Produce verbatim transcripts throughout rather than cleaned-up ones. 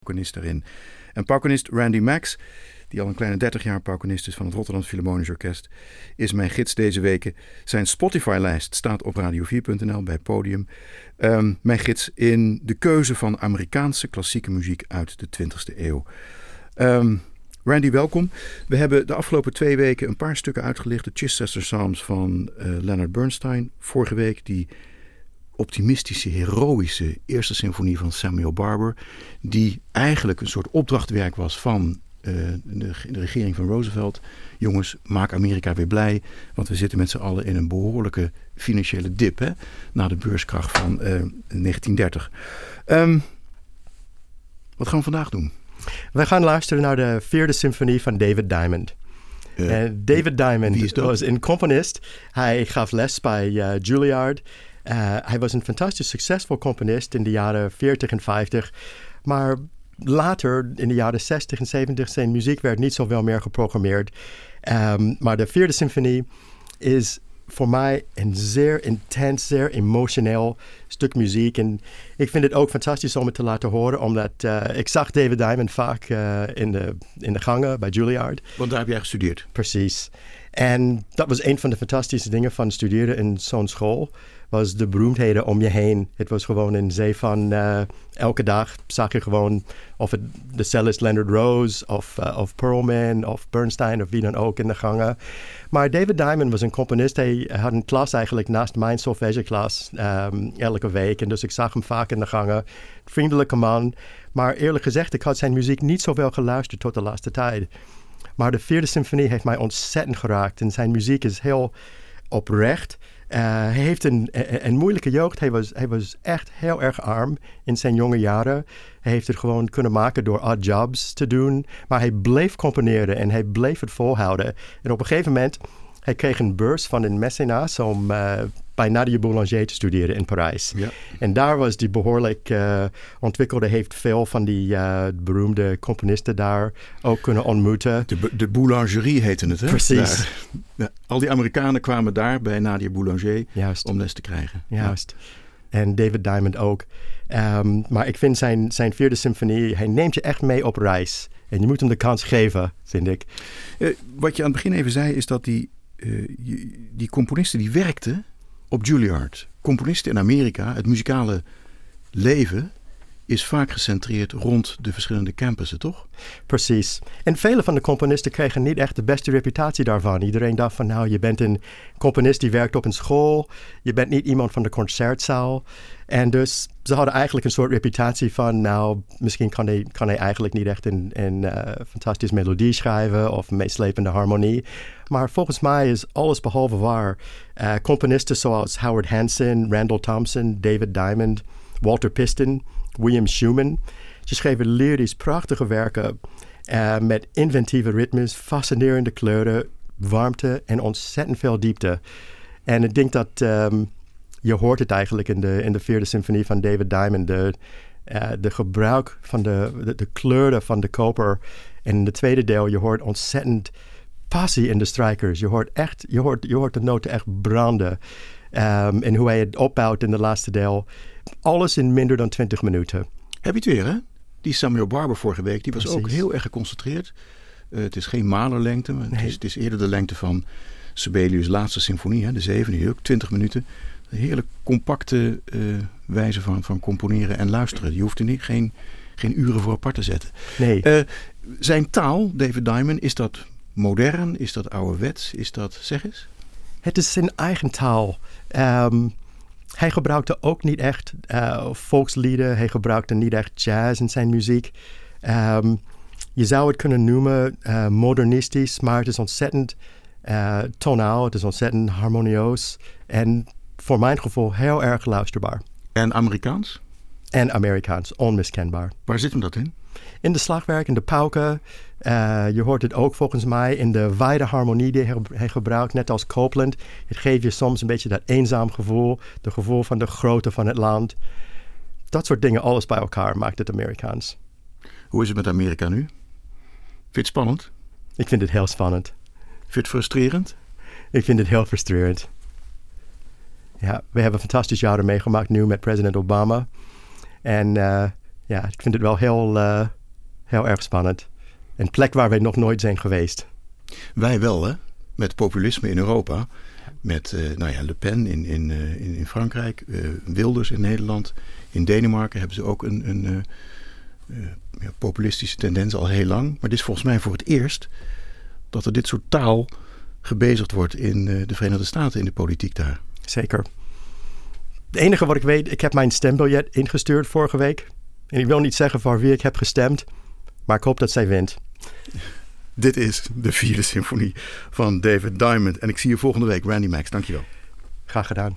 paukenist erin. En paukenist Randy Max, die al een kleine dertig jaar paukenist is van het Rotterdam Philharmonisch Orkest, is mijn gids deze weken. Zijn Spotify-lijst staat op radio vier punt n l bij Podium. Um, mijn gids in de keuze van Amerikaanse klassieke muziek uit de twintigste eeuw. Um, Randy, welkom. We hebben de afgelopen twee weken een paar stukken uitgelicht. De Chichester Psalms van uh, Leonard Bernstein. Vorige week die optimistische, heroïsche eerste symfonie van Samuel Barber, die eigenlijk een soort opdrachtwerk was van uh, de, de regering van Roosevelt. Jongens, maak Amerika weer blij, want we zitten met z'n allen in een behoorlijke financiële dip, hè, na de beurskracht van uh, negentien dertig. Um, wat gaan we vandaag doen? We gaan luisteren naar de vierde symfonie van David Diamond. Uh, uh, David Diamond was een componist. Hij gaf les bij uh, Juilliard. Uh, hij was een fantastisch succesvol componist in de jaren veertig en vijftig. Maar later, in de jaren zestig en zeventig, zijn muziek werd niet zoveel meer geprogrammeerd. Um, maar de vierde symfonie is voor mij een zeer intens, zeer emotioneel stuk muziek. En ik vind het ook fantastisch om het te laten horen, omdat uh, ik zag David Diamond vaak uh, in, de, in de gangen bij Juilliard. Want daar heb jij gestudeerd? Precies. En dat was een van de fantastische dingen van studeren in zo'n school, was de beroemdheden om je heen. Het was gewoon een zee van uh, elke dag zag je gewoon of het de cellist Leonard Rose of, uh, of Perlman of Bernstein of wie dan ook in de gangen. Maar David Diamond was een componist. Hij had een klas eigenlijk naast mijn solfègeklas um, elke week. En dus ik zag hem vaak in de gangen. Vriendelijke man. Maar eerlijk gezegd, ik had zijn muziek niet zoveel geluisterd tot de laatste tijd. Maar de vierde symfonie heeft mij ontzettend geraakt. En zijn muziek is heel oprecht. Uh, hij heeft een, een, een moeilijke jeugd. Hij was, hij was echt heel erg arm in zijn jonge jaren. Hij heeft het gewoon kunnen maken door odd jobs te doen. Maar hij bleef componeren en hij bleef het volhouden. En op een gegeven moment, hij kreeg een beurs van een mecenas om uh, bij Nadia Boulanger te studeren in Parijs. Ja. En daar was hij behoorlijk uh, ontwikkeld. Hij heeft veel van die uh, beroemde componisten daar ook kunnen ontmoeten. De, de Boulangerie heette het, hè? Precies. Ja, al die Amerikanen kwamen daar bij Nadia Boulanger Juist. om les te krijgen. Juist. Ja. En David Diamond ook. Um, maar ik vind zijn, zijn vierde symfonie, hij neemt je echt mee op reis. En je moet hem de kans geven, vind ik. Uh, wat je aan het begin even zei, is dat die, uh, die componisten die werkten op Juilliard. Componisten in Amerika, het muzikale leven is vaak gecentreerd rond de verschillende campussen, toch? Precies. En vele van de componisten kregen niet echt de beste reputatie daarvan. Iedereen dacht van, nou, je bent een componist die werkt op een school. Je bent niet iemand van de concertzaal. En dus ze hadden eigenlijk een soort reputatie van, nou, misschien kan hij, kan hij eigenlijk niet echt een, een uh, fantastische melodie schrijven of een meeslepende harmonie. Maar volgens mij is alles behalve waar. Uh, componisten zoals Howard Hanson, Randall Thompson, David Diamond, Walter Piston, William Schumann. Ze schreven lyrisch prachtige werken uh, met inventieve ritmes, fascinerende kleuren, warmte en ontzettend veel diepte. En ik denk dat um, je hoort het eigenlijk in de, in de vierde symfonie van David Diamond. De, uh, de gebruik van de, de, de kleuren van de koper. En in het tweede deel, je hoort ontzettend passie in de strijkers. Je hoort echt, je hoort, je hoort de noten echt branden. Um, en hoe hij het opbouwt in de laatste deel. Alles in minder dan twintig minuten. Heb je het weer, hè? Die Samuel Barber vorige week, die was Precies. ook heel erg geconcentreerd. Uh, het is geen Mahler-lengte, maar nee. het, is, het is eerder de lengte van Sibelius' laatste symfonie, hè, de zevende, die ook twintig minuten. Een heerlijk compacte uh, wijze van, van componeren en luisteren. Je hoeft er niet, geen, geen uren voor apart te zetten. Nee. Uh, zijn taal, David Diamond, is dat modern? Is dat ouderwets? Is dat, zeg eens? Het is zijn eigen taal. Um, hij gebruikte ook niet echt uh, volkslieden. Hij gebruikte niet echt jazz in zijn muziek. Um, je zou het kunnen noemen uh, modernistisch, maar het is ontzettend uh, tonaal. Het is ontzettend harmonieus. En voor mijn gevoel heel erg luisterbaar. En Amerikaans? En Amerikaans, onmiskenbaar. Waar zit hem dat in? In de slagwerk, in de pauken. Uh, je hoort het ook volgens mij in de wijde harmonie die hij gebruikt, net als Copland. Het geeft je soms een beetje dat eenzaam gevoel, het gevoel van de grootte van het land. Dat soort dingen, alles bij elkaar, maakt het Amerikaans. Hoe is het met Amerika nu? Vind je het spannend? Ik vind het heel spannend. Vind je het frustrerend? Ik vind het heel frustrerend. Ja, we hebben fantastische jaren meegemaakt nu met president Obama. En uh, ja, ik vind het wel heel, uh, heel erg spannend. Een plek waar wij nog nooit zijn geweest. Wij wel, hè? Met populisme in Europa. Met uh, nou ja, Le Pen in, in, uh, in, in Frankrijk. Uh, Wilders in Nederland. In Denemarken hebben ze ook een, een uh, uh, ja, populistische tendens al heel lang. Maar dit is volgens mij voor het eerst dat er dit soort taal gebezigd wordt in uh, de Verenigde Staten, in de politiek daar. Zeker. Het enige wat ik weet, ik heb mijn stembiljet ingestuurd vorige week. En ik wil niet zeggen voor wie ik heb gestemd, maar ik hoop dat zij wint. Dit is de Vierde Symfonie van David Diamond. En ik zie je volgende week. Randy Max, dankjewel. Graag gedaan.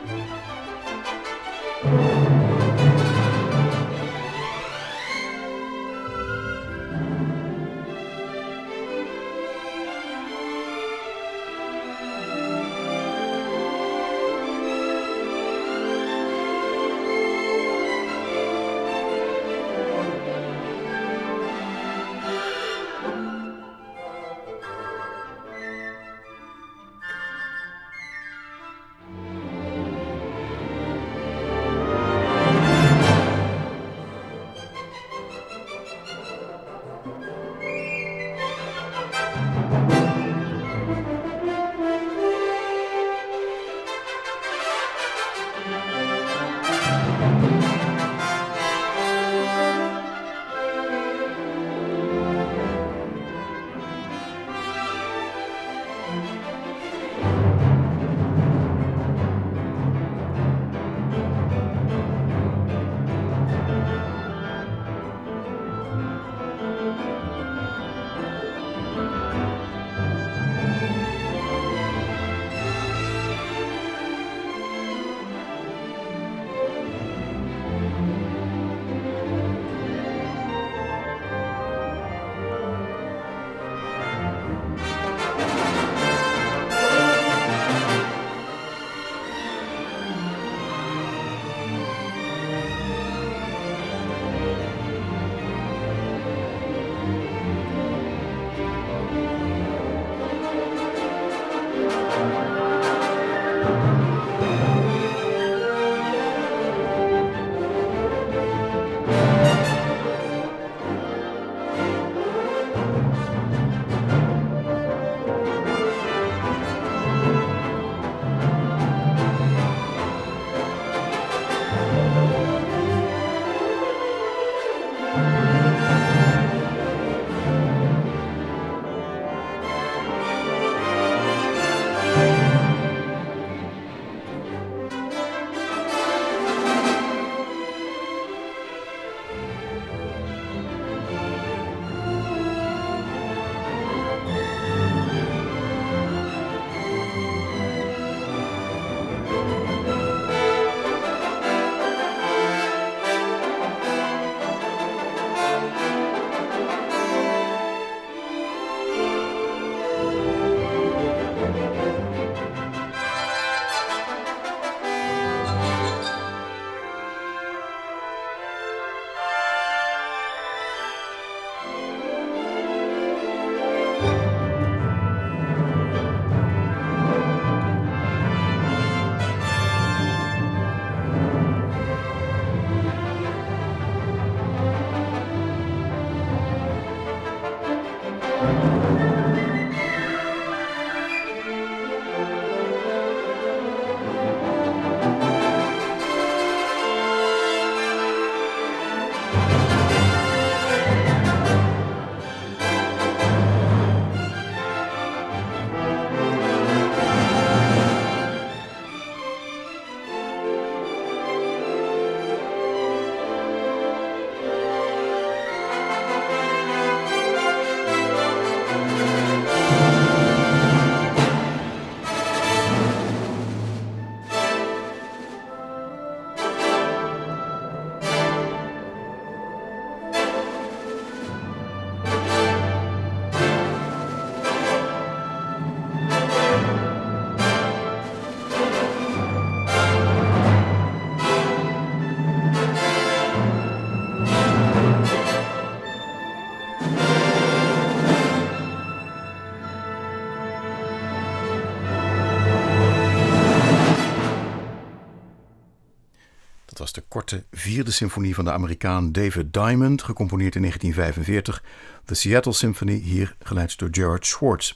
Dat was de korte vierde symfonie van de Amerikaan David Diamond, gecomponeerd in negentien vijfenveertig. The Seattle Symphony, hier geleid door Gerard Schwartz.